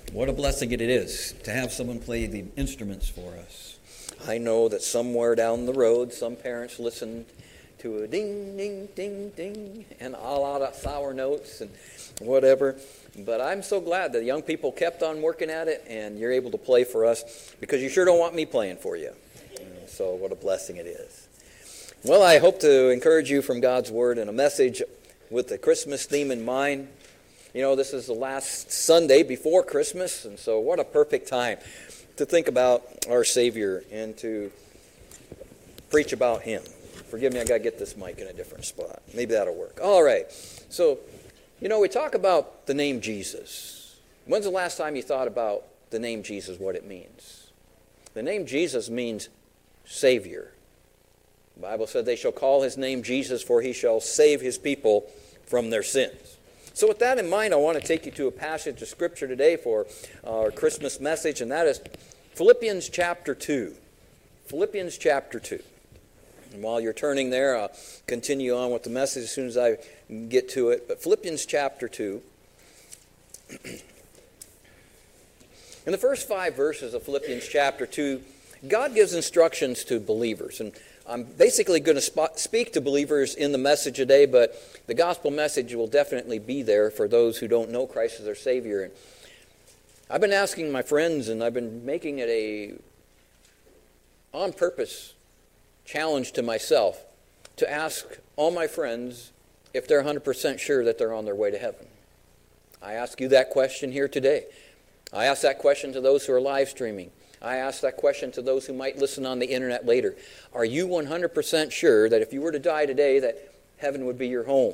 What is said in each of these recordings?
What a blessing it is to have someone play the instruments for us. I know that somewhere down the road, some parents listen to a ding, ding, ding, ding, and a lot of sour notes and whatever. But I'm so glad that young people kept on working at it, and you're able to play for us, because you sure don't want me playing for you. So what a blessing it is. Well, I hope to encourage you from God's Word in a message with the Christmas theme in mind. You know, this is the last Sunday before Christmas, and so what a perfect time to think about our Savior and to preach about Him. Forgive me, I got to get this mic in a different spot. Maybe that'll work. All right. So, you know, we talk about the name Jesus. When's the last time you thought about the name Jesus, what it means? The name Jesus means Savior. The Bible said they shall call His name Jesus, for He shall save His people from their sins. So with that in mind, I want to take you to a passage of Scripture today for our Christmas message, and that is Philippians chapter 2. Philippians chapter 2. And while you're turning there, I'll continue on with the message as soon as I get to it. But Philippians chapter 2. In the first 5 verses of Philippians chapter 2, God gives instructions to believers. And I'm basically going to speak to believers in the message today, but the gospel message will definitely be there for those who don't know Christ as their Savior. And I've been asking my friends, and I've been making it a on-purpose challenge to myself to ask all my friends if they're 100% sure that they're on their way to heaven. I ask you that question here today. I ask that question to those who are live streaming. I ask that question to those who might listen on the internet later. Are you 100% sure that if you were to die today that heaven would be your home?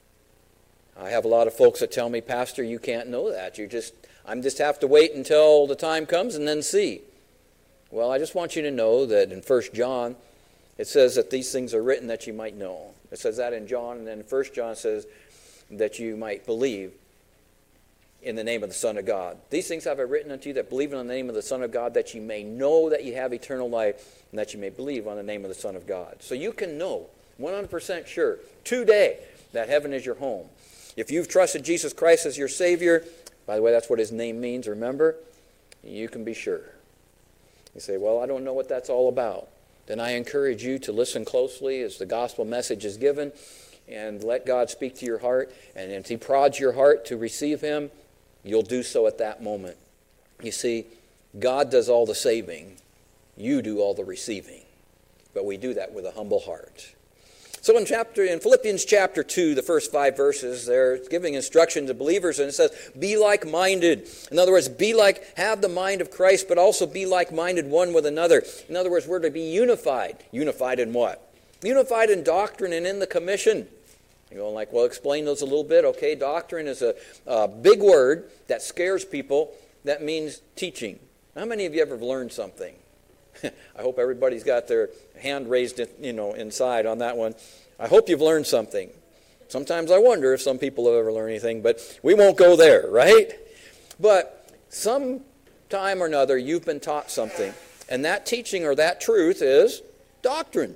I have a lot of folks that tell me, Pastor, you can't know that. I'm just have to wait until the time comes and then see. Well, I just want you to know that in 1 John, it says that these things are written that you might know. It says that in John, and then 1 John says that you might believe in the name of the Son of God. These things have I written unto you that believe in the name of the Son of God, that you may know that you have eternal life, and that you may believe on the name of the Son of God. So you can know 100% sure today that heaven is your home. If you've trusted Jesus Christ as your Savior, by the way, that's what His name means, remember, you can be sure. You say, well, I don't know what that's all about. Then I encourage you to listen closely as the gospel message is given, and let God speak to your heart. And if He prods your heart to receive Him, you'll do so at that moment. You see, God does all the saving. You do all the receiving. But we do that with a humble heart. So in Philippians chapter 2, the first 5 verses, they're giving instruction to believers, and it says, be like-minded. In other words, have the mind of Christ, but also be like-minded one with another. In other words, we're to be unified. Unified in what? Unified in doctrine and in the commission. You're going like, well, explain those a little bit. Okay, doctrine is a big word that scares people. That means teaching. How many of you ever learned something? I hope everybody's got their hand raised, inside on that one. I hope you've learned something. Sometimes I wonder if some people have ever learned anything, but we won't go there, right? But some time or another, you've been taught something, and that teaching or that truth is doctrine.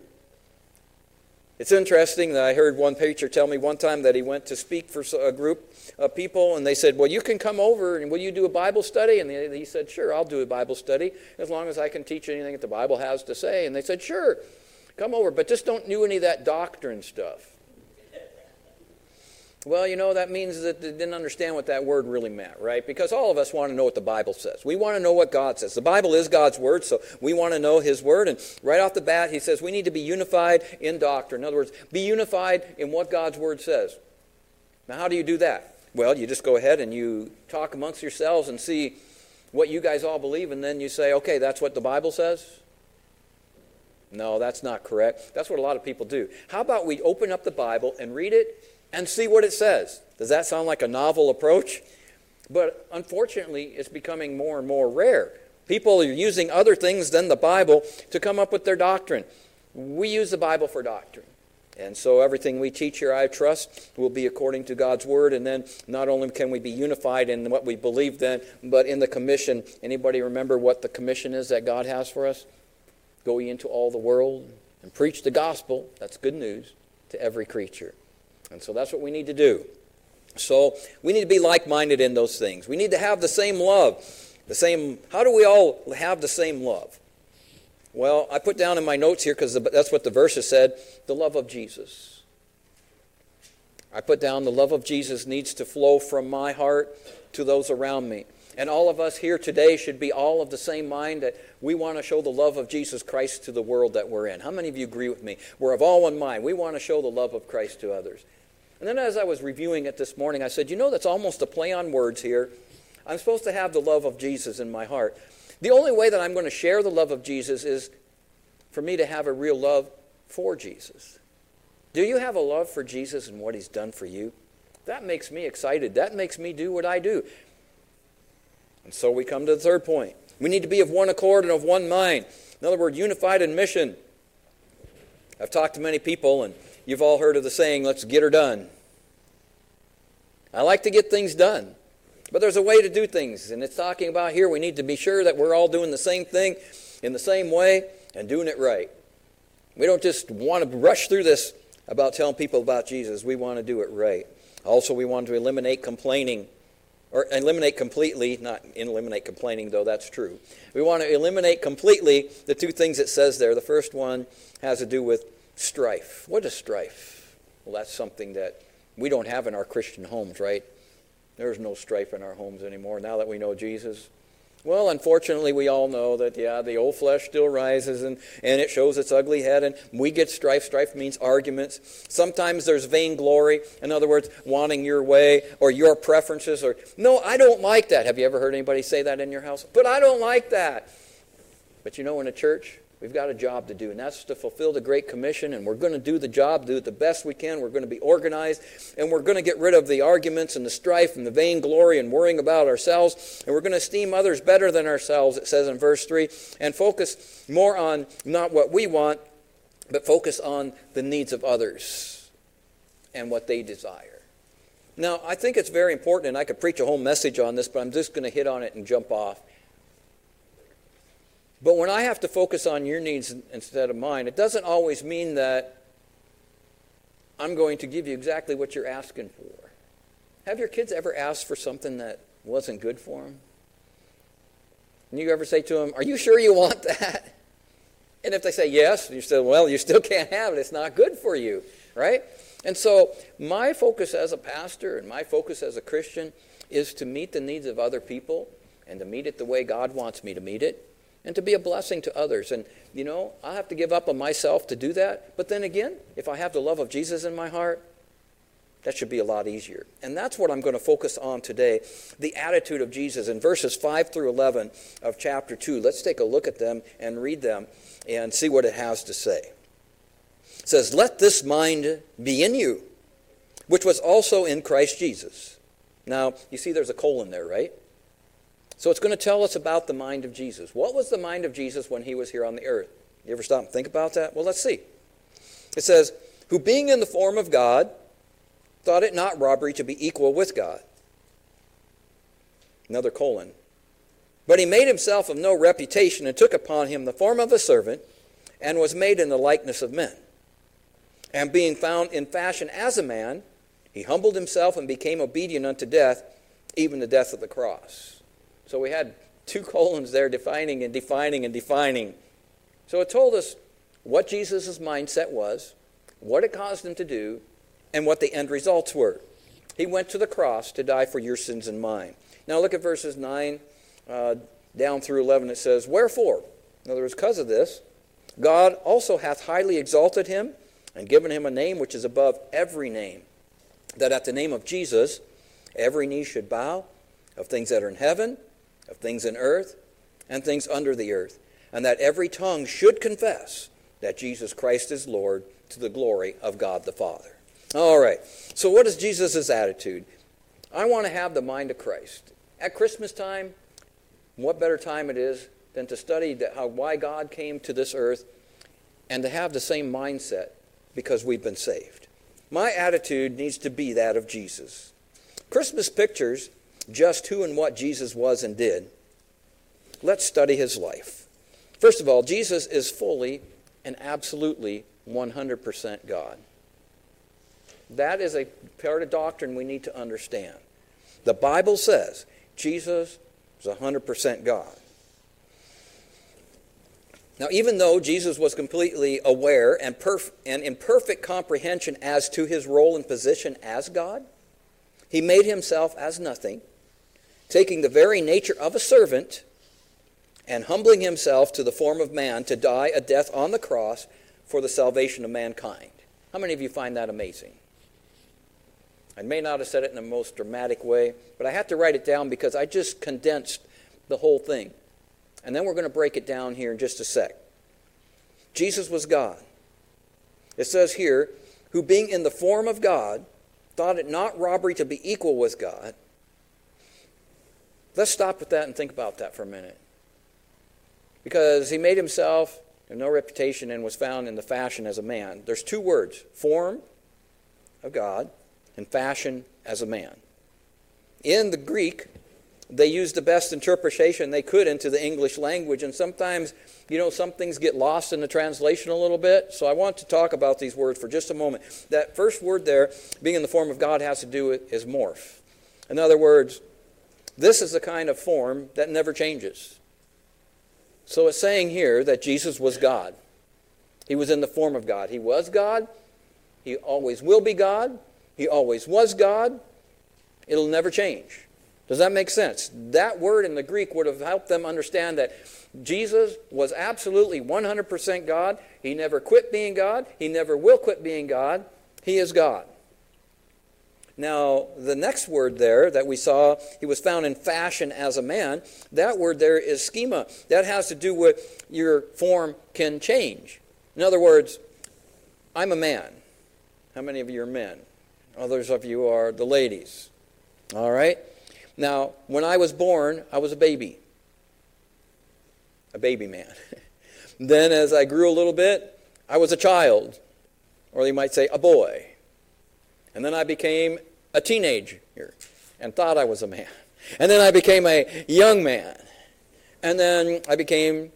It's interesting that I heard one preacher tell me one time that he went to speak for a group of people, and they said, well, you can come over, and will you do a Bible study? And he said, sure, I'll do a Bible study, as long as I can teach anything that the Bible has to say. And they said, sure, come over, but just don't do any of that doctrine stuff. Well, that means that they didn't understand what that word really meant, right? Because all of us want to know what the Bible says. We want to know what God says. The Bible is God's word, so we want to know His word. And right off the bat, He says we need to be unified in doctrine. In other words, be unified in what God's word says. Now, how do you do that? Well, you just go ahead and you talk amongst yourselves and see what you guys all believe, and then you say, okay, that's what the Bible says? No, that's not correct. That's what a lot of people do. How about we open up the Bible and read it and see what it says? Does that sound like a novel approach? But unfortunately, it's becoming more and more rare. People are using other things than the Bible to come up with their doctrine. We use the Bible for doctrine. And so everything we teach here, I trust, will be according to God's Word. And then not only can we be unified in what we believe then, but in the commission. Anybody remember what the commission is that God has for us? Go ye into all the world and preach the gospel. That's good news to every creature. And so that's what we need to do. So we need to be like-minded in those things. We need to have the same love. How do we all have the same love? Well, I put down in my notes here, because that's what the verses said, the love of Jesus. I put down the love of Jesus needs to flow from my heart to those around me. And all of us here today should be all of the same mind that we want to show the love of Jesus Christ to the world that we're in. How many of you agree with me? We're of all one mind. We want to show the love of Christ to others. And then as I was reviewing it this morning, I said, that's almost a play on words here. I'm supposed to have the love of Jesus in my heart. The only way that I'm going to share the love of Jesus is for me to have a real love for Jesus. Do you have a love for Jesus and what he's done for you? That makes me excited. That makes me do what I do. And so we come to the third point. We need to be of one accord and of one mind. In other words, unified in mission. I've talked to many people, and you've all heard of the saying, let's get her done. I like to get things done. But there's a way to do things, and it's talking about here we need to be sure that we're all doing the same thing in the same way and doing it right. We don't just want to rush through this about telling people about Jesus. We want to do it right. Also, we want to eliminate complaining, or eliminate completely, not eliminate complaining, though that's true. We want to eliminate completely the two things it says there. The first one has to do with strife. What is strife? Well, that's something that we don't have in our Christian homes, right? There's no strife in our homes anymore now that we know Jesus. Well, unfortunately, we all know that, the old flesh still rises and it shows its ugly head, and we get strife. Strife means arguments. Sometimes there's vainglory. In other words, wanting your way or your preferences. Or, no, I don't like that. Have you ever heard anybody say that in your house? But I don't like that. But in a church, we've got a job to do, and that's to fulfill the Great Commission, and we're going to do the job, do it the best we can. We're going to be organized, and we're going to get rid of the arguments and the strife and the vainglory and worrying about ourselves, and we're going to esteem others better than ourselves, it says in verse 3, and focus more on not what we want, but focus on the needs of others and what they desire. Now, I think it's very important, and I could preach a whole message on this, but I'm just going to hit on it and jump off. But when I have to focus on your needs instead of mine, it doesn't always mean that I'm going to give you exactly what you're asking for. Have your kids ever asked for something that wasn't good for them? And you ever say to them, are you sure you want that? And if they say yes, you say, well, you still can't have it. It's not good for you, right? And so my focus as a pastor and my focus as a Christian is to meet the needs of other people and to meet it the way God wants me to meet it. And to be a blessing to others. And, I have to give up on myself to do that. But then again, if I have the love of Jesus in my heart, that should be a lot easier. And that's what I'm going to focus on today, the attitude of Jesus. In verses 5 through 11 of chapter 2, let's take a look at them and read them and see what it has to say. It says, let this mind be in you, which was also in Christ Jesus. Now, you see there's a colon there, right? So it's going to tell us about the mind of Jesus. What was the mind of Jesus when he was here on the earth? You ever stop and think about that? Well, let's see. It says, who being in the form of God, thought it not robbery to be equal with God. Another colon. But he made himself of no reputation and took upon him the form of a servant and was made in the likeness of men. And being found in fashion as a man, he humbled himself and became obedient unto death, even the death of the cross. So we had two colons there, defining and defining and defining. So it told us what Jesus' mindset was, what it caused him to do, and what the end results were. He went to the cross to die for your sins and mine. Now look at verses 9 down through 11. It says, wherefore, in other words, because of this, God also hath highly exalted him and given him a name which is above every name, that at the name of Jesus every knee should bow, of things that are in heaven, of things in earth, and things under the earth, and that every tongue should confess that Jesus Christ is Lord, to the glory of God the Father. All right, so what is Jesus' attitude? I want to have the mind of Christ. At Christmas time, what better time it is than to study why God came to this earth and to have the same mindset because we've been saved. My attitude needs to be that of Jesus. Christmas pictures just who and what Jesus was and did. Let's study his life. First of all, Jesus is fully and absolutely 100% God. That is a part of doctrine we need to understand. The Bible says Jesus is 100% God. Now, even though Jesus was completely aware and in perfect comprehension as to his role and position as God, he made himself as nothing, taking the very nature of a servant and humbling himself to the form of man to die a death on the cross for the salvation of mankind. How many of you find that amazing? I may not have said it in the most dramatic way, but I had to write it down because I just condensed the whole thing. And then we're going to break it down here in just a sec. Jesus was God. It says here, who being in the form of God, thought it not robbery to be equal with God. Let's stop with that and think about that for a minute. Because he made himself of no reputation and was found in the fashion as a man. There's two words, form of God and fashion as a man. In the Greek, they used the best interpretation they could into the English language, and sometimes, some things get lost in the translation a little bit. So I want to talk about these words for just a moment. That first word there, being in the form of God, has to do with is morph. In other words, this is the kind of form that never changes. So it's saying here that Jesus was God. He was in the form of God. He was God. He always will be God. He always was God. It'll never change. Does that make sense? That word in the Greek would have helped them understand that Jesus was absolutely 100% God. He never quit being God. He never will quit being God. He is God. Now, the next word there that we saw, he was found in fashion as a man. That word there is schema. That has to do with your form can change. In other words, I'm a man. How many of you are men? Others of you are the ladies. All right? Now, when I was born, I was a baby man. Then as I grew a little bit, I was a child, or you might say a boy. And then I became a teenager and thought I was a man. And then I became a young man. And then I became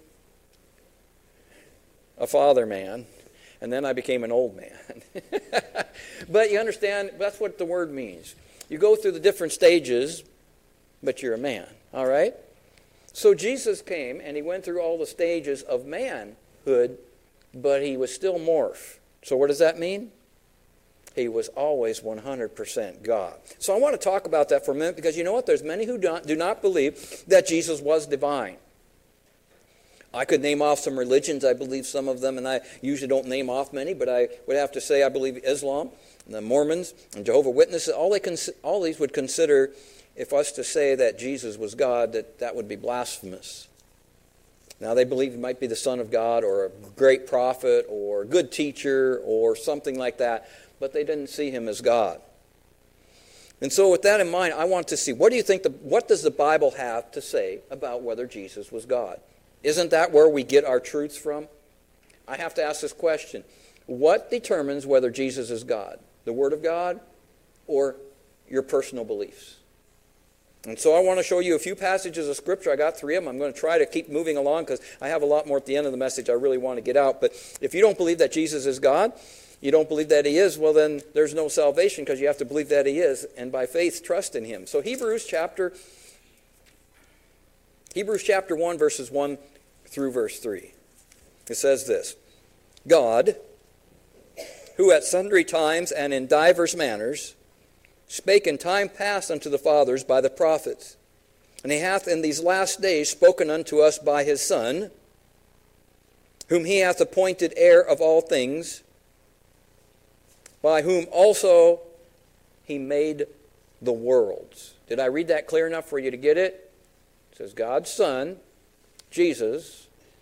a father man. And then I became an old man. But you understand, that's what the word means. You go through the different stages, but you're a man, all right? So Jesus came and he went through all the stages of manhood, but he was still morph. So what does that mean? He was always 100% God. So I want to talk about that for a minute because you know what? There's many who do not believe that Jesus was divine. I could name off some religions. I believe some of them, and I usually don't name off many, but I would have to say I believe Islam, and the Mormons, and Jehovah's Witnesses. All these would consider, if us to say that Jesus was God, that would be blasphemous. Now, they believe he might be the Son of God or a great prophet or a good teacher or something like that, but they didn't see him as God. And so with that in mind, I want to see, what does the Bible have to say about whether Jesus was God? Isn't that where we get our truths from? I have to ask this question. What determines whether Jesus is God? The Word of God or your personal beliefs? And so I want to show you a few passages of Scripture. I got 3 of them. I'm going to try to keep moving along because I have a lot more at the end of the message I really want to get out. But if you don't believe that Jesus is God, you don't believe that he is, well then there's no salvation because you have to believe that he is and by faith trust in him. So Hebrews chapter 1 verses 1 through verse 3. It says this, God, who at sundry times and in divers manners spake in time past unto the fathers by the prophets, and he hath in these last days spoken unto us by his Son, whom he hath appointed heir of all things, by whom also he made the worlds. Did I read that clear enough for you to get it? It says God's Son, Jesus,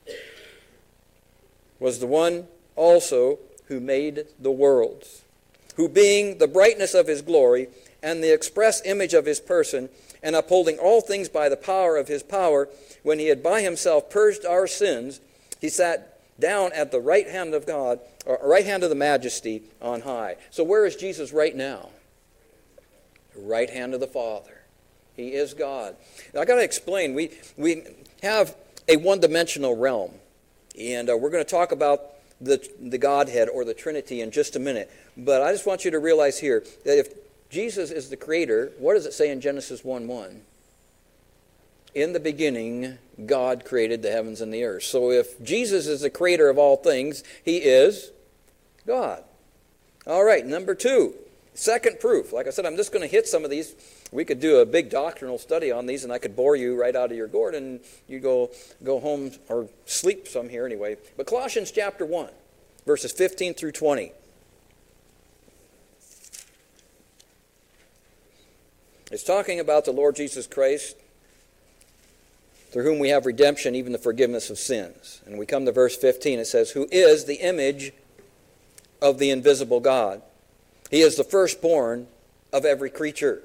was the one also who made the worlds, who being the brightness of his glory and the express image of his person, and upholding all things by the power of his power, when he had by himself purged our sins, he sat down at the right hand of God, or right hand of the majesty on high. So where is Jesus right now? The right hand of the Father. He is God. Now, I got to explain. We have a one-dimensional realm, and we're going to talk about the Godhead or the Trinity in just a minute. But I just want you to realize here that if Jesus is the creator, what does it say in Genesis 1:1? In the beginning, God created the heavens and the earth. So if Jesus is the creator of all things, he is God. All right, number 2, second proof. Like I said, I'm just going to hit some of these. We could do a big doctrinal study on these, and I could bore you right out of your gourd, and you go home or sleep some here anyway. But Colossians chapter 1, verses 15 through 20. It's talking about the Lord Jesus Christ, through whom we have redemption, even the forgiveness of sins. And we come to verse 15. It says, who is the image of the invisible God. He is the firstborn of every creature.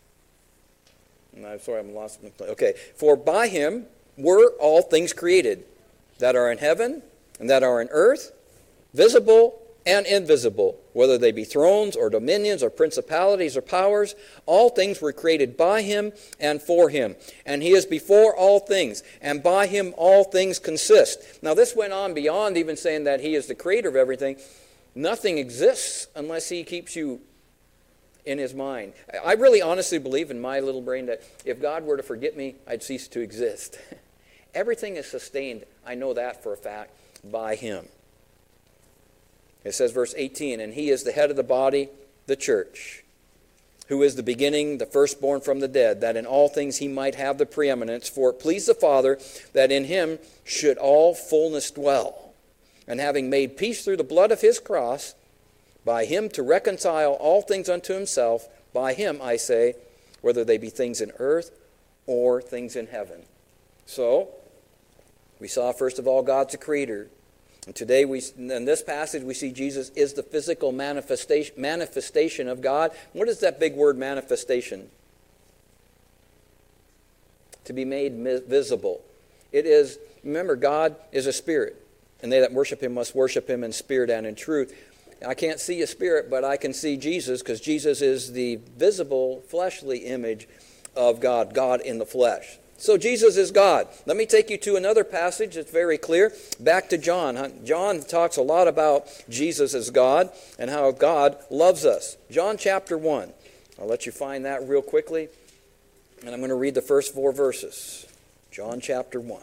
I'm sorry, I'm lost. Okay. For by him were all things created, that are in heaven and that are in earth, visible and invisible, whether they be thrones or dominions or principalities or powers. All things were created by him and for him. And he is before all things, and by him all things consist. Now this went on beyond even saying that he is the creator of everything. Nothing exists unless he keeps you in his mind. I really honestly believe in my little brain that if God were to forget me, I'd cease to exist. Everything is sustained, I know that for a fact, by him. It says, verse 18, and he is the head of the body, the church, who is the beginning, the firstborn from the dead, that in all things he might have the preeminence. For it pleased the Father that in him should all fullness dwell. And having made peace through the blood of his cross, by him to reconcile all things unto himself, by him, I say, whether they be things in earth or things in heaven. So, we saw first of all God's the creator. And today, in this passage, we see Jesus is the physical manifestation of God. What is that big word, manifestation? To be made visible. It is, remember, God is a spirit, and they that worship him must worship him in spirit and in truth. I can't see a spirit, but I can see Jesus, because Jesus is the visible, fleshly image of God, God in the flesh. So Jesus is God. Let me take you to another passage that's very clear. Back to John. John talks a lot about Jesus as God and how God loves us. John chapter 1. I'll let you find that real quickly. And I'm going to read the first 4 verses. John chapter 1.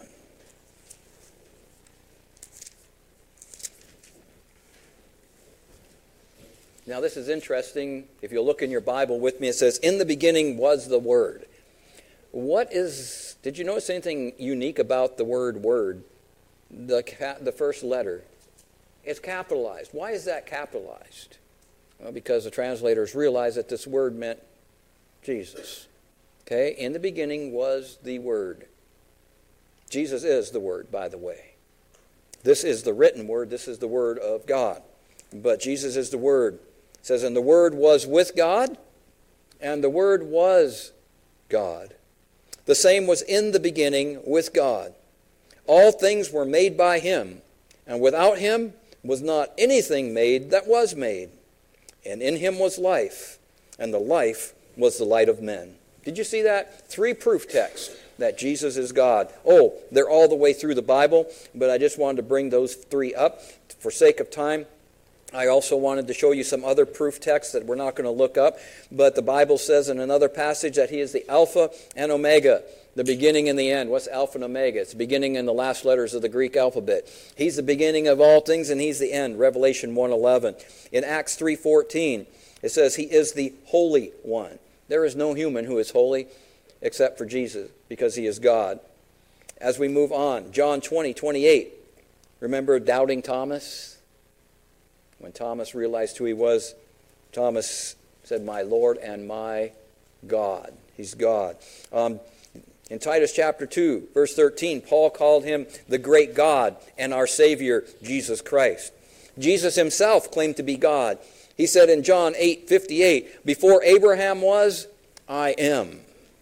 Now this is interesting. If you look in your Bible with me, it says, in the beginning was the Word. Did you notice anything unique about the word word? The first letter. It's capitalized. Why is that capitalized? Well, because the translators realized that this word meant Jesus. Okay? In the beginning was the Word. Jesus is the Word, by the way. This is the written Word. This is the Word of God. But Jesus is the Word. It says, and the Word was with God, and the Word was God. The same was in the beginning with God. All things were made by him, and without him was not anything made that was made. And in him was life, and the life was the light of men. Did you see that? 3 proof texts that Jesus is God. Oh, they're all the way through the Bible, but I just wanted to bring those 3 up for sake of time. I also wanted to show you some other proof texts that we're not going to look up, but the Bible says in another passage that he is the Alpha and Omega, the beginning and the end. What's Alpha and Omega? It's the beginning and the last letters of the Greek alphabet. He's the beginning of all things, and he's the end, Revelation 1:11. In Acts 3:14, it says he is the Holy One. There is no human who is holy except for Jesus, because he is God. As we move on, John 20:28. Remember doubting Thomas? When Thomas realized who he was, Thomas said, my Lord and my God. He's God. In Titus chapter 2, verse 13, Paul called him the great God and our Savior, Jesus Christ. Jesus himself claimed to be God. He said in John 8:58, before Abraham was, I am.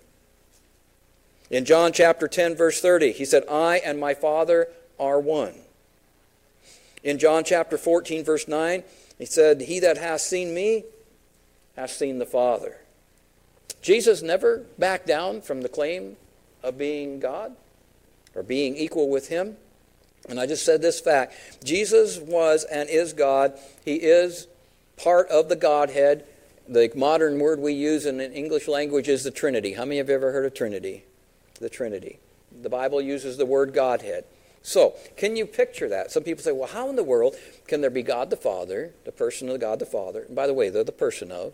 In John chapter 10, verse 30, he said, I and my Father are one. In John chapter 14, verse 9, he said, he that hath seen me hath seen the Father. Jesus never backed down from the claim of being God or being equal with him. And I just said this fact. Jesus was and is God. He is part of the Godhead. The modern word we use in the English language is the Trinity. How many have ever heard of Trinity? The Trinity. The Bible uses the word Godhead. So, can you picture that? Some people say, well, how in the world can there be God the Father, the person of God the Father? And by the way, they're the person of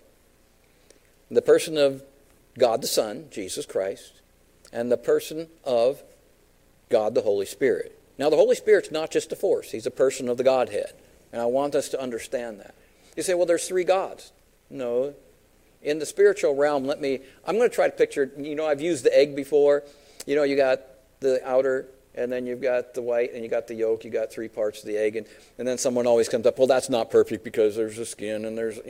God the Son, Jesus Christ, and the person of God the Holy Spirit. Now, the Holy Spirit's not just a force. He's a person of the Godhead. And I want us to understand that. You say, well, there's three gods. No. In the spiritual realm, I'm going to try to picture, I've used the egg before. You got the outer, and then you've got the white, and you got the yolk. You got three parts of the egg. And then someone always comes up, well, that's not perfect because there's the skin, and there's,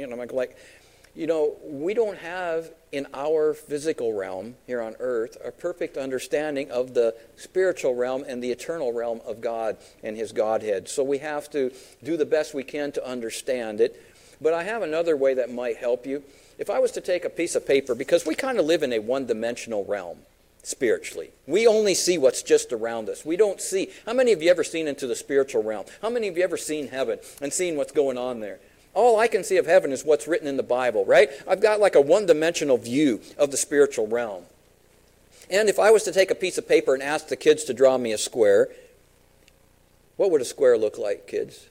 we don't have in our physical realm here on earth a perfect understanding of the spiritual realm and the eternal realm of God and His Godhead. So we have to do the best we can to understand it. But I have another way that might help you. If I was to take a piece of paper, because we kind of live in a one-dimensional realm spiritually. We only see what's just around us. We don't see. How many of you ever seen into the spiritual realm? How many of you ever seen heaven and seen what's going on there? All I can see of heaven is what's written in the Bible, right? I've got like a one-dimensional view of the spiritual realm. And if I was to take a piece of paper and ask the kids to draw me a square, what would a square look like, kids?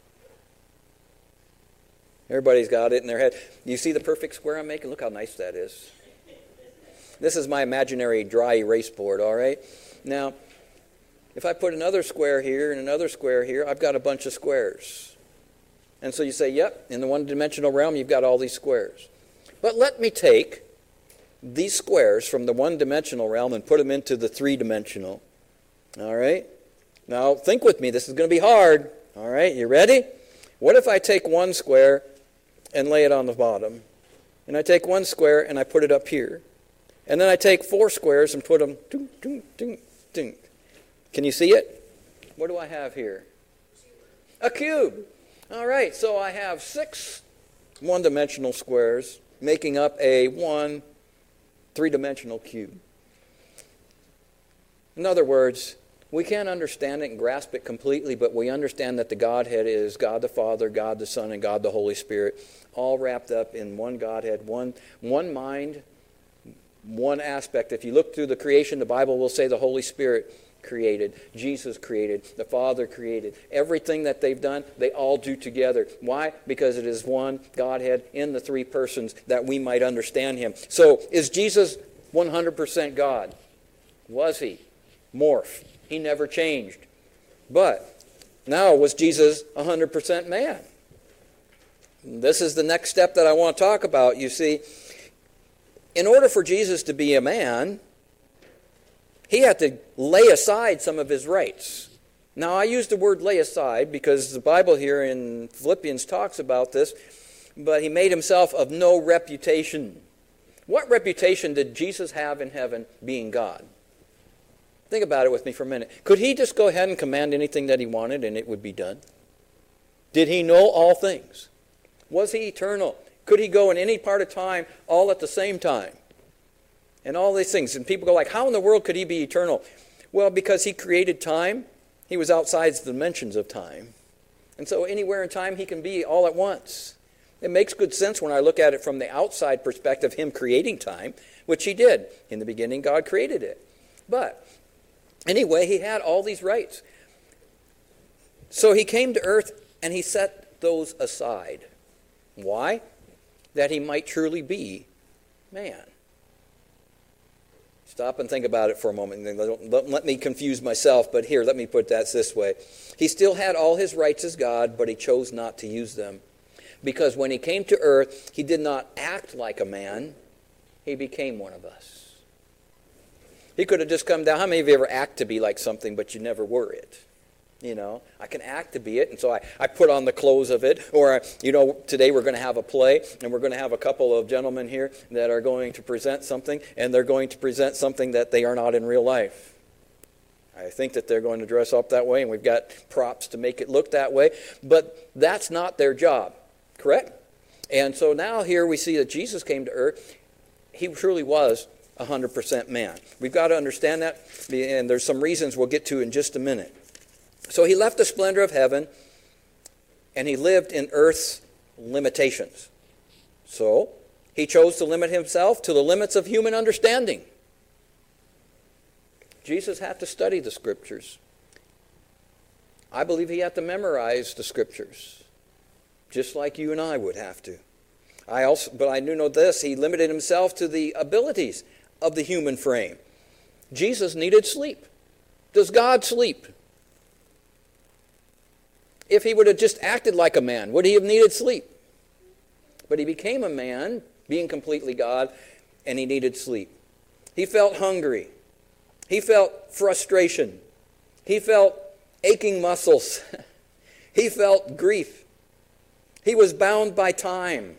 Everybody's got it in their head. You see the perfect square I'm making? Look how nice that is. This is my imaginary dry erase board, all right? Now, if I put another square here and another square here, I've got a bunch of squares. And so you say, yep, in the one-dimensional realm, you've got all these squares. But let me take these squares from the one-dimensional realm and put them into the three-dimensional. All right? Now, think with me. This is going to be hard. All right, you ready? What if I take one square and lay it on the bottom? And I take one square and I put it up here. And then I take four squares and put them... Ding, ding, ding, ding. Can you see it? What do I have here? A cube. All right, so I have 6 one-dimensional squares making up a three-dimensional cube. In other words, we can't understand it and grasp it completely, but we understand that the Godhead is God the Father, God the Son, and God the Holy Spirit, all wrapped up in one Godhead, one mind, one aspect. If you look through the creation, the Bible will say the Holy Spirit created, Jesus created, the Father created. Everything that they've done, they all do together. Why? Because it is one Godhead in the three persons that we might understand Him. So, is Jesus 100% God? Was He? Morph. He never changed. But, now was Jesus 100% man? This is the next step that I want to talk about. You see, in order for Jesus to be a man, He had to lay aside some of His rights. Now, I use the word lay aside because the Bible here in Philippians talks about this, but He made Himself of no reputation. What reputation did Jesus have in heaven being God? Think about it with me for a minute. Could He just go ahead and command anything that He wanted and it would be done? Did He know all things? Was He eternal? Could He go in any part of time all at the same time? And all these things. And people go like, how in the world could He be eternal? Well, because He created time. He was outside the dimensions of time. And so anywhere in time He can be all at once. It makes good sense when I look at it from the outside perspective, Him creating time, which He did. In the beginning, God created it. But anyway, He had all these rights. So He came to earth and He set those aside. Why? That He might truly be man. Stop and think about it for a moment. Don't let me confuse myself, but here, let me put that this way. He still had all His rights as God, but He chose not to use them. Because when He came to earth, He did not act like a man. He became one of us. He could have just come down. How many of you ever act to be like something, but you never were it? I can act to be it, and so I put on the clothes of it. Or, today we're going to have a play, and we're going to have a couple of gentlemen here that are going to present something, and they're going to present something that they are not in real life. I think that they're going to dress up that way, and we've got props to make it look that way, but that's not their job, correct? And so now here we see that Jesus came to earth. He truly was 100% man. We've got to understand that, and there's some reasons we'll get to in just a minute. So He left the splendor of heaven, and He lived in earth's limitations. So, he chose to limit himself to the limits of human understanding. Jesus had to study the Scriptures. I believe he had to memorize the Scriptures, just like you and I would have to. But I do know this, he limited himself to the abilities of the human frame. Jesus needed sleep. Does God sleep? If he would have just acted like a man, would he have needed sleep? But he became a man, being completely God, and he needed sleep. He felt hungry. He felt frustration. He felt aching muscles. He felt grief. He was bound by time.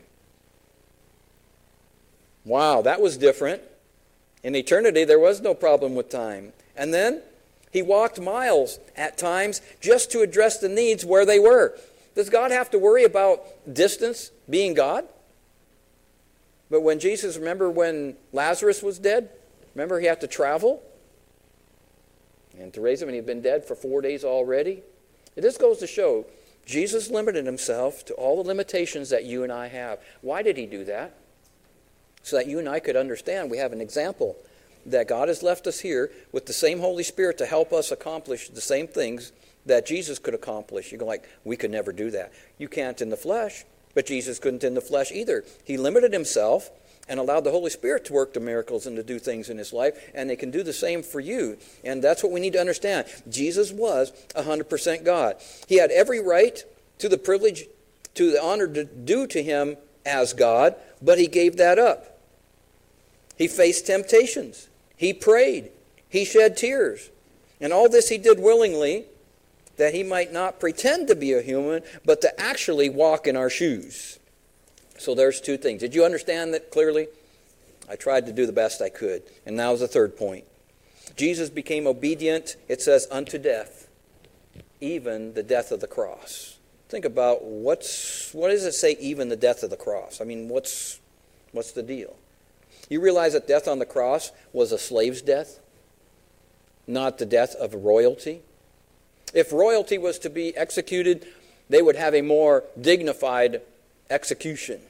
Wow, that was different. In eternity, there was no problem with time. And then he walked miles at times just to address the needs where they were. Does God have to worry about distance being God? But when Jesus, remember when Lazarus was dead? Remember he had to travel? And to raise him, and he'd been dead for 4 days already. This goes to show Jesus limited himself to all the limitations that you and I have. Why did he do that? So that you and I could understand we have an example that God has left us here with the same Holy Spirit to help us accomplish the same things that Jesus could accomplish. You go like, we could never do that. You can't in the flesh, but Jesus couldn't in the flesh either. He limited himself and allowed the Holy Spirit to work the miracles and to do things in his life, and they can do the same for you. And that's what we need to understand. Jesus was 100% God. He had every right to the privilege, to the honor due to him as God, but he gave that up. He faced temptations. He prayed. He shed tears. And all this he did willingly, that he might not pretend to be a human, but to actually walk in our shoes. So there's two things. Did you understand that clearly? I tried to do the best I could. And now is the third point. Jesus became obedient, it says, unto death, even the death of the cross. Think about what does it say, even the death of the cross? I mean, what's the deal? You realize that death on the cross was a slave's death, not the death of royalty? If royalty was to be executed, they would have a more dignified execution.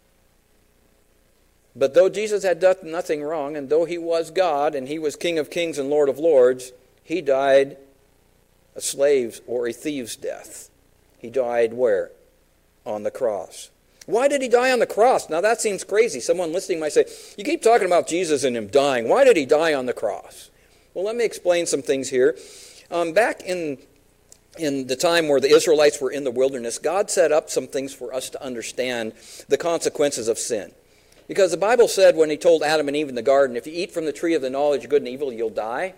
But though Jesus had done nothing wrong, and though he was God, and he was King of kings and Lord of lords, he died a slave's or a thief's death. He died where? On the cross. Why did he die on the cross? Now that seems crazy. Someone listening might say, you keep talking about Jesus and him dying. Why did he die on the cross? Well, let me explain some things here. Back in the time where the Israelites were in the wilderness, God set up some things for us to understand the consequences of sin. Because the Bible said when he told Adam and Eve in the garden, if you eat from the tree of the knowledge of good and evil, you'll die.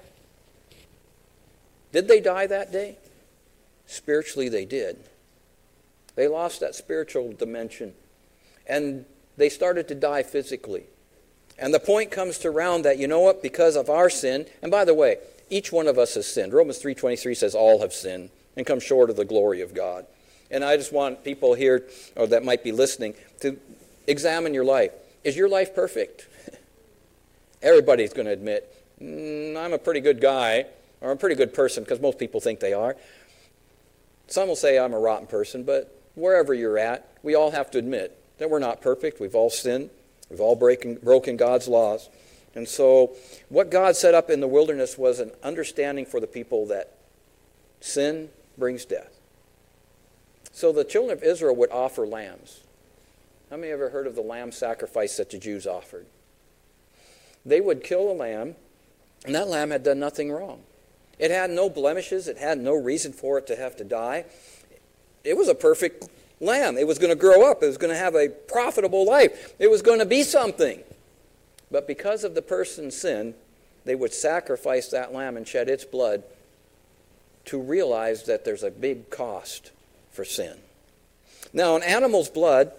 Did they die that day? Spiritually, they did. They lost that spiritual dimension. And they started to die physically. And the point comes to round that, you know what, because of our sin, and by the way, each one of us has sinned. Romans 3:23 says all have sinned and come short of the glory of God. And I just want people here, or that might be listening, to examine your life. Is your life perfect? Everybody's going to admit, I'm a pretty good guy, or I'm a pretty good person, because most people think they are. Some will say I'm a rotten person, but wherever you're at, we all have to admit that we're not perfect. We've all sinned. We've all broken God's laws. And so what God set up in the wilderness was an understanding for the people that sin brings death. So the children of Israel would offer lambs. How many ever heard of the lamb sacrifice that the Jews offered? They would kill a lamb, and that lamb had done nothing wrong. It had no blemishes. It had no reason for it to have to die. It was a perfect lamb. It was going to grow up. It was going to have a profitable life. It was going to be something. But because of the person's sin, they would sacrifice that lamb and shed its blood to realize that there's a big cost for sin. Now, an animal's blood,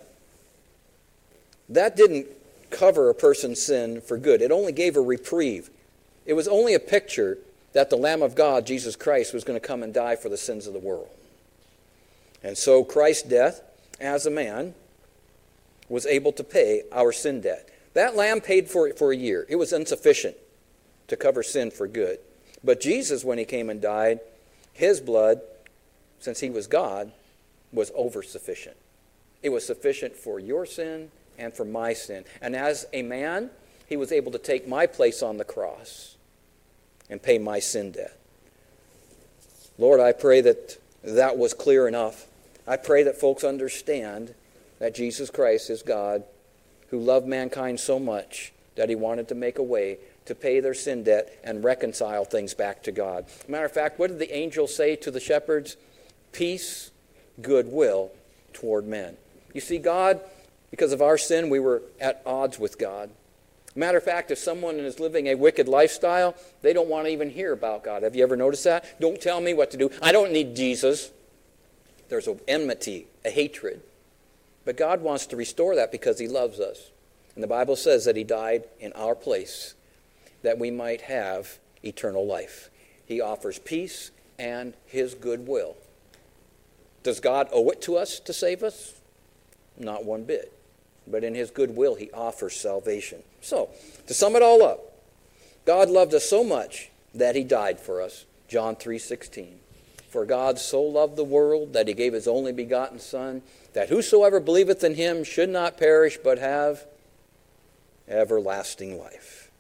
that didn't cover a person's sin for good. It only gave a reprieve. It was only a picture that the Lamb of God, Jesus Christ, was going to come and die for the sins of the world. And so Christ's death as a man was able to pay our sin debt. That lamb paid for it for a year. It was insufficient to cover sin for good. But Jesus, when he came and died, his blood, since he was God, was over-sufficient. It was sufficient for your sin and for my sin. And as a man, he was able to take my place on the cross and pay my sin debt. Lord, I pray that that was clear enough. I pray that folks understand that Jesus Christ is God who loved mankind so much that he wanted to make a way to pay their sin debt and reconcile things back to God. Matter of fact, what did the angel say to the shepherds? Peace, goodwill toward men. You see, God, because of our sin, we were at odds with God. Matter of fact, if someone is living a wicked lifestyle, they don't want to even hear about God. Have you ever noticed that? Don't tell me what to do. I don't need Jesus. There's an enmity, a hatred. But God wants to restore that because he loves us. And the Bible says that he died in our place that we might have eternal life. He offers peace and his goodwill. Does God owe it to us to save us? Not one bit. But in his goodwill, he offers salvation. So, to sum it all up, God loved us so much that he died for us. John 3:16. For God so loved the world that he gave his only begotten Son, that whosoever believeth in him should not perish but have everlasting life.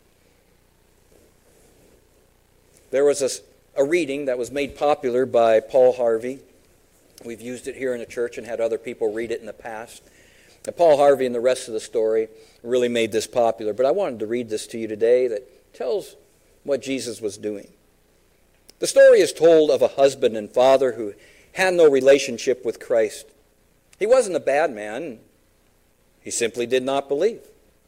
There was a reading that was made popular by Paul Harvey. We've used it here in the church and had other people read it in the past. Now, Paul Harvey and the rest of the story really made this popular, but I wanted to read this to you today that tells what Jesus was doing. The story is told of a husband and father who had no relationship with Christ. He wasn't a bad man. He simply did not believe.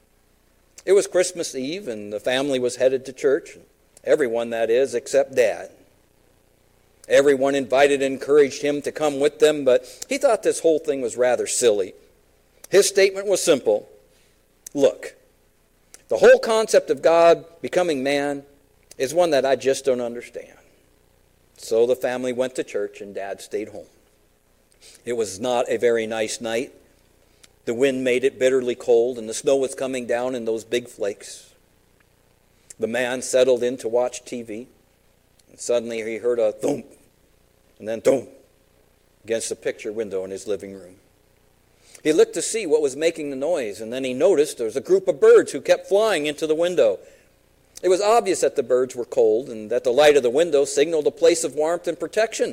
It was Christmas Eve, and the family was headed to church. Everyone, that is, except Dad. Everyone invited and encouraged him to come with them, but he thought this whole thing was rather silly. His statement was simple. Look, the whole concept of God becoming man is one that I just don't understand. So the family went to church and Dad stayed home. It was not a very nice night. The wind made it bitterly cold and the snow was coming down in those big flakes. The man settled in to watch TV and suddenly he heard a thump and then thump against the picture window in his living room. He looked to see what was making the noise, and then he noticed there was a group of birds who kept flying into the window. It was obvious that the birds were cold and that the light of the window signaled a place of warmth and protection.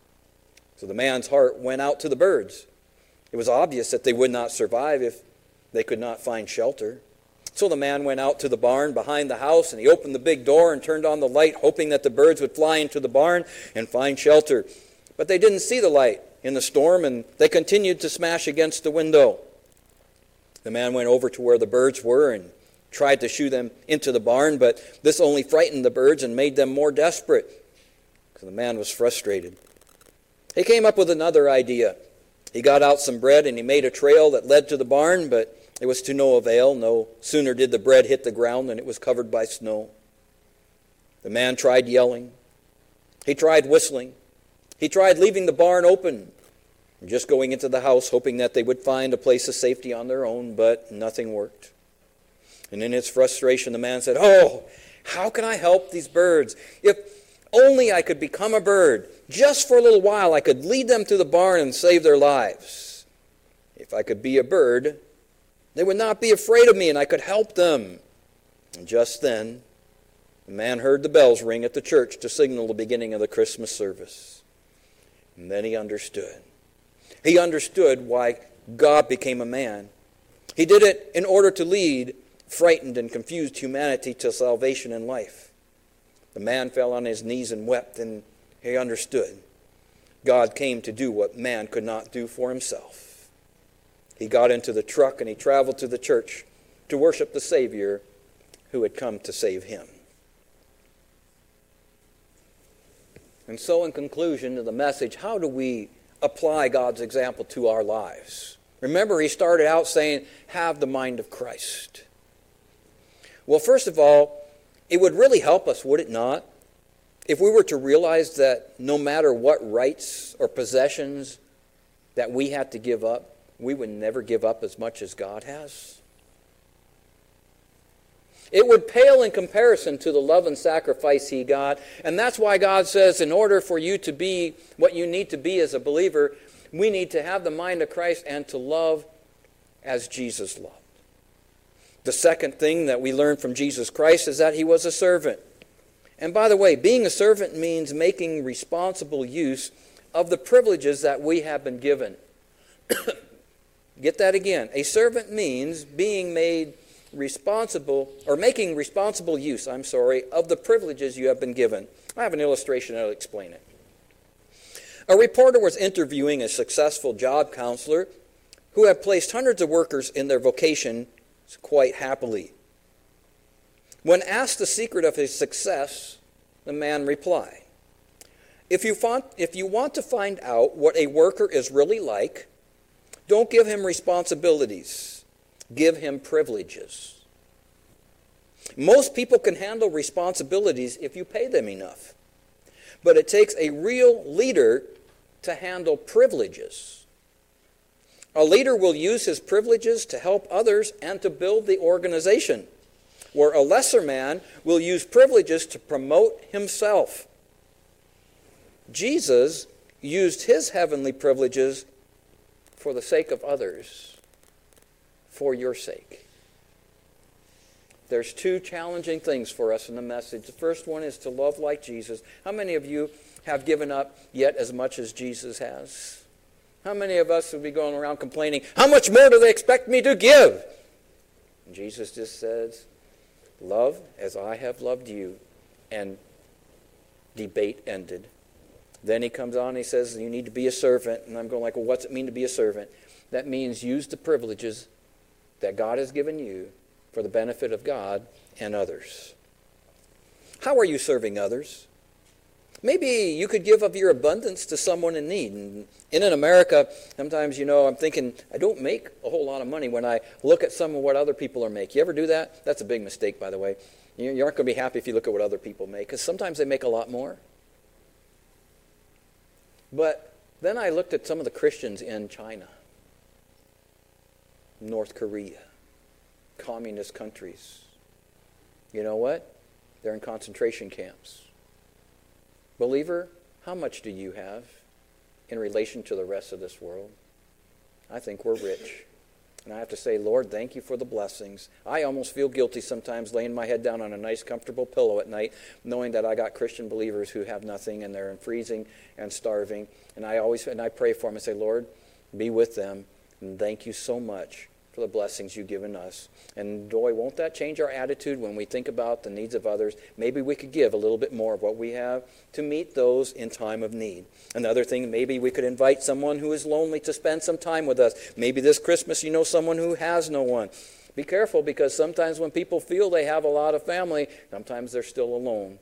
So the man's heart went out to the birds. It was obvious that they would not survive if they could not find shelter. So the man went out to the barn behind the house, and he opened the big door and turned on the light, hoping that the birds would fly into the barn and find shelter. But they didn't see the light in the storm, and they continued to smash against the window. The man went over to where the birds were and tried to shoo them into the barn, but this only frightened the birds and made them more desperate. So the man was frustrated. He came up with another idea. He got out some bread and he made a trail that led to the barn, but it was to no avail. No sooner did the bread hit the ground than it was covered by snow. The man tried yelling. He tried whistling. He tried leaving the barn open and just going into the house, hoping that they would find a place of safety on their own, but nothing worked. And in his frustration, the man said, "Oh, how can I help these birds? If only I could become a bird. Just for a little while, I could lead them to the barn and save their lives. If I could be a bird, they would not be afraid of me and I could help them." And just then, the man heard the bells ring at the church to signal the beginning of the Christmas service. And then he understood. He understood why God became a man. He did it in order to lead frightened and confused humanity to salvation and life. The man fell on his knees and wept, and he understood. God came to do what man could not do for himself. He got into the truck and he traveled to the church to worship the Savior who had come to save him. And so in conclusion to the message, how do we apply God's example to our lives? Remember, he started out saying, have the mind of Christ. Well, first of all, it would really help us, would it not, if we were to realize that no matter what rights or possessions that we had to give up, we would never give up as much as God has? It would pale in comparison to the love and sacrifice he got. And that's why God says, in order for you to be what you need to be as a believer, We need to have the mind of Christ and to love as Jesus loved. The second thing that we learn from Jesus Christ is that he was a servant. And by the way, being a servant means making responsible use of the privileges that we have been given. Get that again. A servant means being made responsible, or making responsible use, of the privileges you have been given. I have an illustration that'll explain it. A reporter was interviewing a successful job counselor who had placed hundreds of workers in their vocation quite happily. When asked the secret of his success, the man replied, If you want to find out what a worker is really like, don't give him responsibilities. Give him privileges. Most people can handle responsibilities if you pay them enough. But it takes a real leader to handle privileges. A leader will use his privileges to help others and to build the organization, where a lesser man will use privileges to promote himself. Jesus used his heavenly privileges for the sake of others, for your sake. There's two challenging things for us in the message. The first one is to love like Jesus. How many of you have given up yet as much as Jesus has? How many of us would be going around complaining, how much more do they expect me to give? And Jesus just says, love as I have loved you. And debate ended. Then he comes on and he says, you need to be a servant. And I'm going like, well, what's it mean to be a servant? That means use the privileges that God has given you for the benefit of God and others. How are you serving others? Maybe you could give of your abundance to someone in need. And in America, sometimes, I'm thinking, I don't make a whole lot of money when I look at some of what other people are making. You ever do that? That's a big mistake, by the way. You aren't going to be happy if you look at what other people make, because sometimes they make a lot more. But then I looked at some of the Christians in China, North Korea, communist countries. You know what? They're in concentration camps. Believer, how much do you have in relation to the rest of this world? I think we're rich. And I have to say, Lord, thank you for the blessings. I almost feel guilty sometimes laying my head down on a nice, comfortable pillow at night, knowing that I got Christian believers who have nothing and they're freezing and starving. And I pray for them and say, Lord, be with them. And thank you so much for the blessings you've given us. And boy, won't that change our attitude when we think about the needs of others? Maybe we could give a little bit more of what we have to meet those in time of need. Another thing, maybe we could invite someone who is lonely to spend some time with us. Maybe this Christmas you know someone who has no one. Be careful, because sometimes when people feel they have a lot of family, sometimes they're still alone.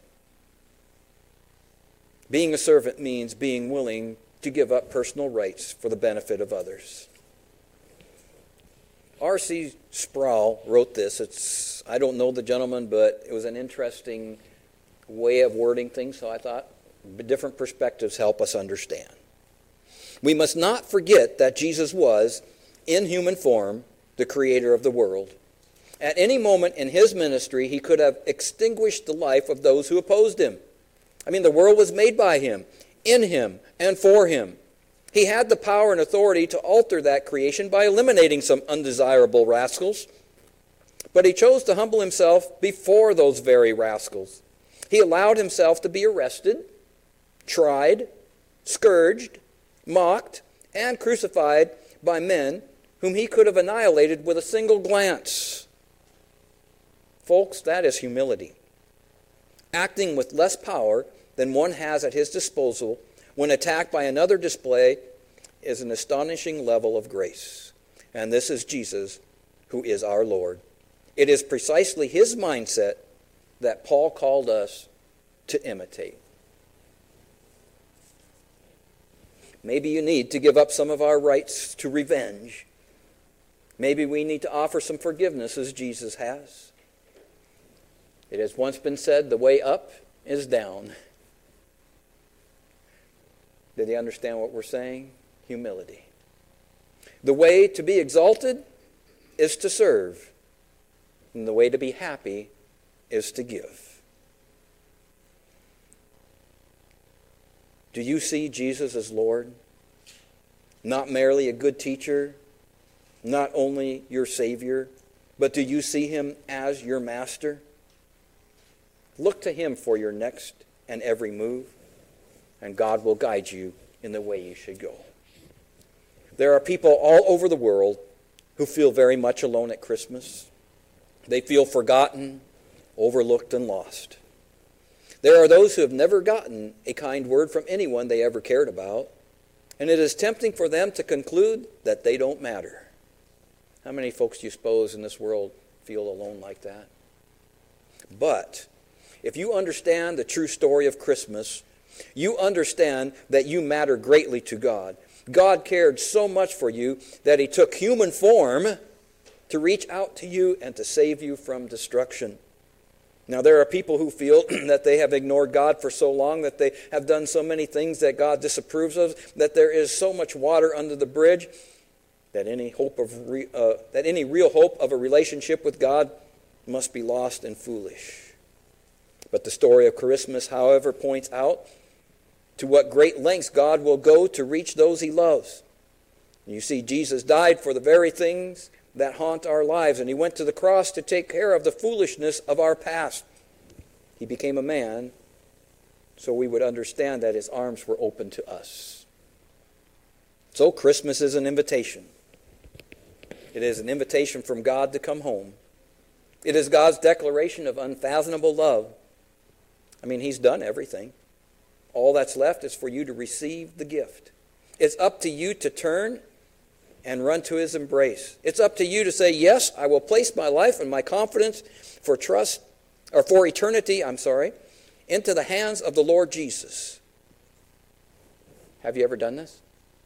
Being a servant means being willing to give up personal rights for the benefit of others. R.C. Sproul wrote this. I don't know the gentleman, but it was an interesting way of wording things, so I thought different perspectives help us understand. We must not forget that Jesus was, in human form, the creator of the world. At any moment in his ministry, he could have extinguished the life of those who opposed him. The world was made by him, in him, and for him. He had the power and authority to alter that creation by eliminating some undesirable rascals. But he chose to humble himself before those very rascals. He allowed himself to be arrested, tried, scourged, mocked, and crucified by men whom he could have annihilated with a single glance. Folks, that is humility. Acting with less power than one has at his disposal when attacked by another display is an astonishing level of grace. And this is Jesus, who is our Lord. It is precisely his mindset that Paul called us to imitate. Maybe you need to give up some of our rights to revenge. Maybe we need to offer some forgiveness as Jesus has. It has once been said, the way up is down. Did they understand what we're saying? Humility. The way to be exalted is to serve. And the way to be happy is to give. Do you see Jesus as Lord? not merely a good teacher, not only your Savior, but do you see him as your master? Look to him for your next and every move, and God will guide you in the way you should go. There are people all over the world who feel very much alone at Christmas. They feel forgotten, overlooked, and lost. There are those who have never gotten a kind word from anyone they ever cared about, and it is tempting for them to conclude that they don't matter. How many folks do you suppose in this world feel alone like that? But if you understand the true story of Christmas, you understand that you matter greatly to God. God cared so much for you that he took human form to reach out to you and to save you from destruction. Now, there are people who feel that they have ignored God for so long, that they have done so many things that God disapproves of, that there is so much water under the bridge, that any real hope of a relationship with God must be lost and foolish. But the story of Christmas, however, points out to what great lengths God will go to reach those he loves. You see, Jesus died for the very things that haunt our lives, and he went to the cross to take care of the foolishness of our past. He became a man so we would understand that his arms were open to us. So Christmas is an invitation. It is an invitation from God to come home. It is God's declaration of unfathomable love. I mean, he's done everything. All that's left is for you to receive the gift. It's up to you to turn and run to his embrace. It's up to you to say, yes, I will place my life and my confidence for eternity, into the hands of the Lord Jesus. Have you ever done this?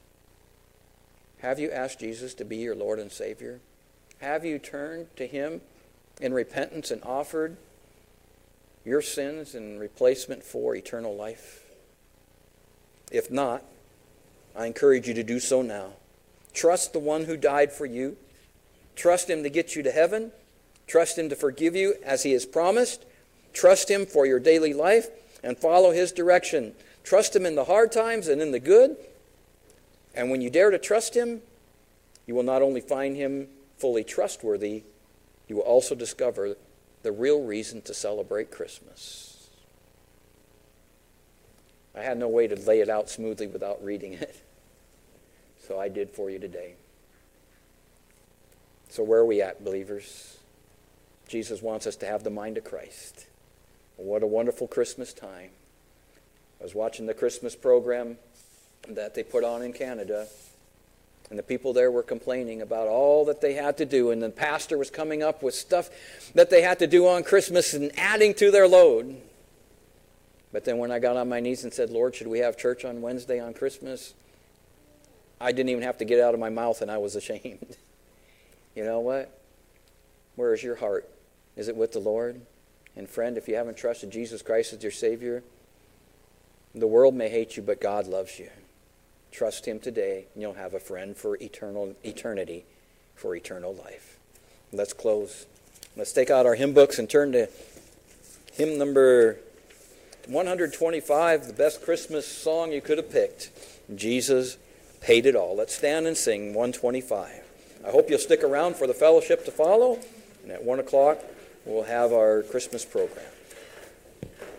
Have you asked Jesus to be your Lord and Savior? Have you turned to him in repentance and offered your sins in replacement for eternal life? If not, I encourage you to do so now. Trust the one who died for you. Trust him to get you to heaven. Trust him to forgive you as he has promised. Trust him for your daily life and follow his direction. Trust him in the hard times and in the good. And when you dare to trust him, you will not only find him fully trustworthy, you will also discover the real reason to celebrate Christmas. I had no way to lay it out smoothly without reading it. So I did for you today. So where are we at, believers? Jesus wants us to have the mind of Christ. What a wonderful Christmas time. I was watching the Christmas program that they put on in Canada, and the people there were complaining about all that they had to do, and the pastor was coming up with stuff that they had to do on Christmas and adding to their load. But then when I got on my knees and said, Lord, should we have church on Wednesday on Christmas? I didn't even have to get it out of my mouth, and I was ashamed. You know what? Where is your heart? Is it with the Lord? And friend, if you haven't trusted Jesus Christ as your Savior, the world may hate you, but God loves you. Trust him today, and you'll have a friend for eternity, for eternal life. Let's close. Let's take out our hymn books and turn to hymn number 125, the best Christmas song you could have picked. Jesus paid it all. Let's stand and sing 125. I hope you'll stick around for the fellowship to follow, and at 1 o'clock we'll have our Christmas program.